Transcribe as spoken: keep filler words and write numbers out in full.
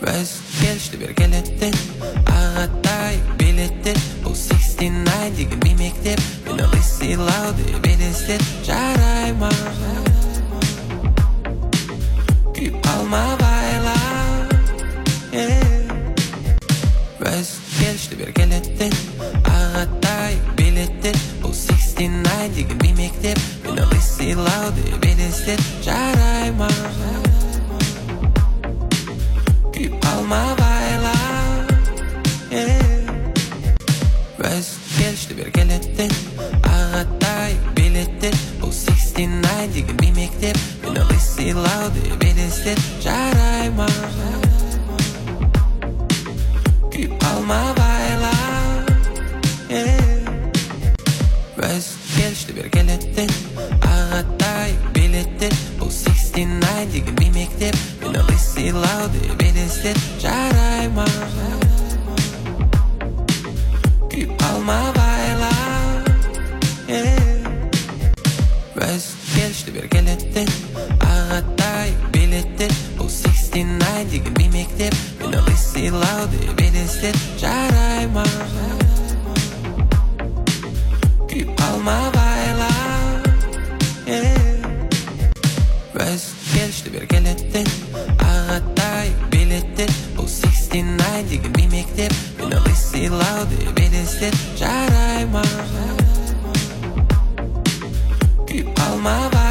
Біз келшті бір келеттен ағатай билеттен. Бұл сексен тоғыз деген би мектеп, мен ылғи сыйлауды белестет. Жарай ма күйіп қалма байлап, біз келшті бір келеттен ағатай билеттен. Бұл сексен тоғыз деген би мектеп, мен ылғи сыйлауды белестет. Жарай ма күйіп қалма байлап, біз келшті бір келеттен ағатай билеттен. Бұл сексен тоғыз деген би мектеп, мен ылғи сыйлауды белестет. Жарай ма күйіп қалма байлап, біз келшті бір келеттен ағатай билеттен. Бұл сексен тоғыз деген би мектеп, мен ылғи сыйлауды белестет. Жарай ма күйіп қалма байлап, біз келшті бір келеттен ағатай билеттен. Бұл сексен тоғыз деген би мектеп, мен ылғи сыйлауды белестет. Жарай ма күйіп қалма байлап, біз келшті бір келеттен ағатай билеттен. Бұл сексен тоғыз деген би мектеп, мен ылғи сыйлауды белестет. Жарай ма күйіп қалма байлап.